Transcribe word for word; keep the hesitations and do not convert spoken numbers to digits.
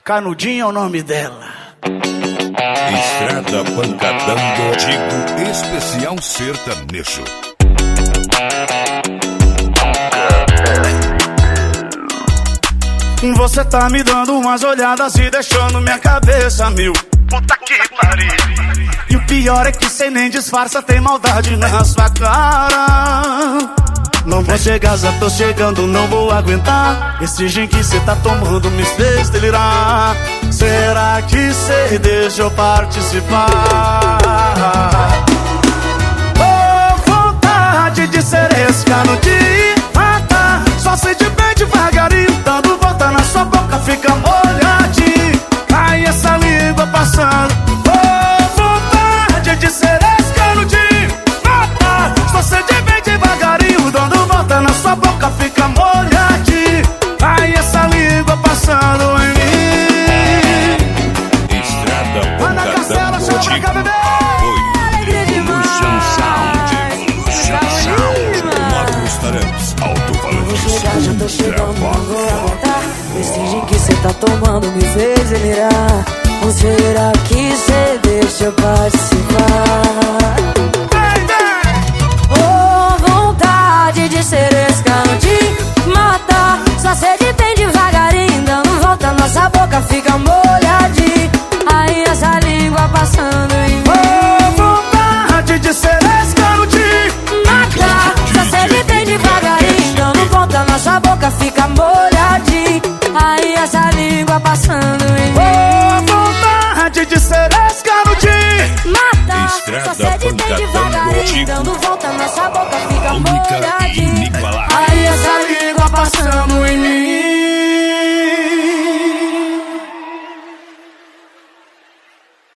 Canudinho é o nome dela. Estrada Pancadão do Digo Especial Sertanejo. Você tá me dando umas olhadas e deixando minha cabeça mil. Puta que pariu. E o pior é que cê nem disfarça, tem maldade na sua cara. Não vou chegar, já tô chegando, não vou aguentar. Esse gin que cê tá tomando me fez delirar. Será que cê deixa eu participar? Oh, vontade de ser esse canudinho, mata. Só sei de bem devagarinho, dando volta na sua boca, fica molhadinho. Ai, essa língua passando. Oh, vontade de ser esse canudinho, mata. Só sei de bem devagarinho, dando volta na sua boca, fica molhadinho. Ai, essa língua passando em mim. Estrada Pancadão do Digo. Evolution Sound. Evolution Sound. Marcos Tarantes. Alto-falantes. Já tô chegando, não vou aguentar. Esse gin que cê tá tomando me fez delirar. Ou será que cê deixa eu participar? Oh, vontade de ser esse canudinho, mata. Só sede bem devagarinho, dando volta, nossa boca fica molhadinha. Aí essa língua passando em mim. Oh, vontade de ser esse canudinho, mata. Só sede bem devagarinho, dando volta, nossa boca fica molhadinha. Aí essa língua passando em mim. Oh, vontade de ser esse canudinho, mata. Estrada Só sede bem Pancadão do devagarinho, Digo. dando volta, nossa boca fica Única e molhadinha. inigualável. Aí essa língua passando em mim.